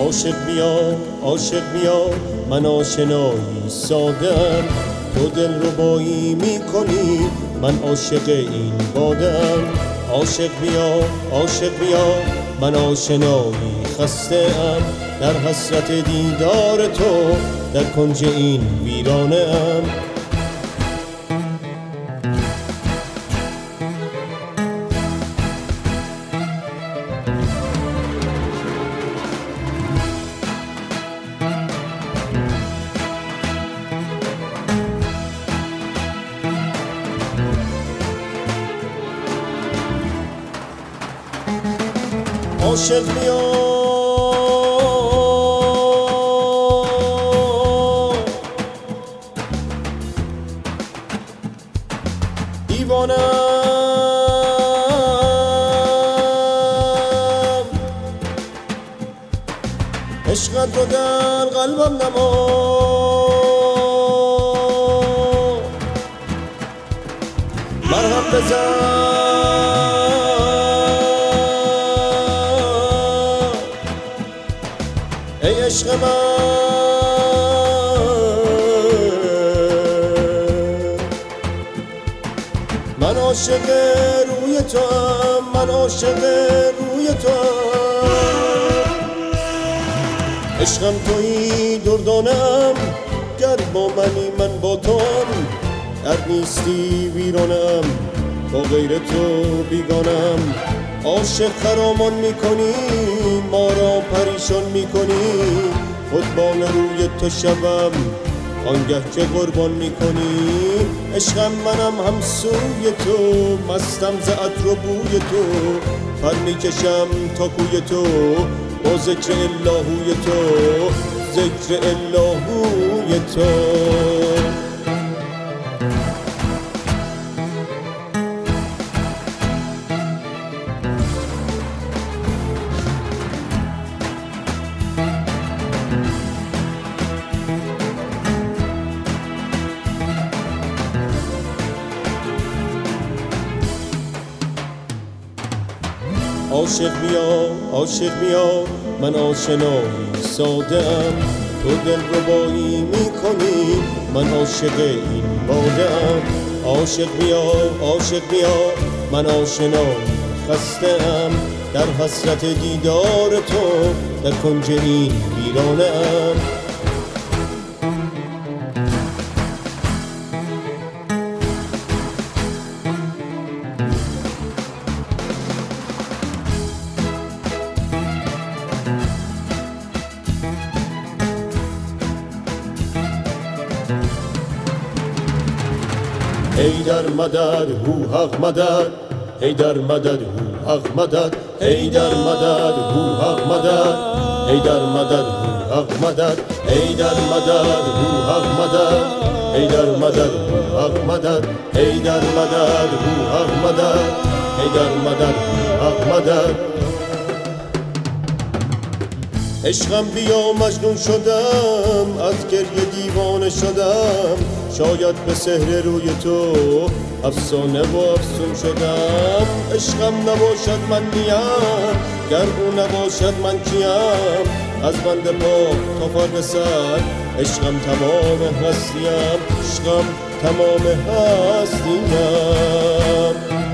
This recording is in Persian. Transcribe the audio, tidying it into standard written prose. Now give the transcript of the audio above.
عاشق بیا من آشنایی سادم، تو دل ربایی میکنی من عاشق این بادم. عاشق بیا من آشنایی خسته ام، در حسرت دیدار تو در کنج این ویرانه ام. عاشق بیا دیوانم، عشقت رو در قلبم نما، مرهم بزن ای عشق من عاشق روی تو ام، من عاشق روی تو ام. عشقم تویی دردانم، گر با منی من با تو ام. در نیستی ویرانم، با غیر تو بیگانم. عاشق خرامان میکنی ما را پریشان میکنی، خودبان روی تو شوم آنگه که قربان میکنی. عشقم منم همسوی تو، مستم ز عطر و بوی تو، پر میکشم تا کوی تو با ذکر الهوی تو، ذکر الهوی تو. عاشق بیا من آشنایی سادم، تو دل ربایی میکنی من عاشق این بادم. عاشق بیا من آشنایی خسته ام، در حسرت دیدار تو در کنج این ویرانه ام. حیدر مدد هو حق مدد، حیدر مدد هو حق مدد، حیدر مدد هو حق مدد، حیدر مدد هو حق مدد، حیدر مدد هو حق مدد، حیدر مدد هو حق مدد، حیدر مدد هو حق مدد، حیدر مدد هو حق مدد. عشقم بیا مجنون شدم، از گریه دیوانه شدم، شاید به سحر روی تو افسانه و افسون شدم. عشقم نباشد من نیم، گر او نباشد من کیم، از بند پا تا فرق سر عشقم تمام هستیم، عشقم تمام هستیم.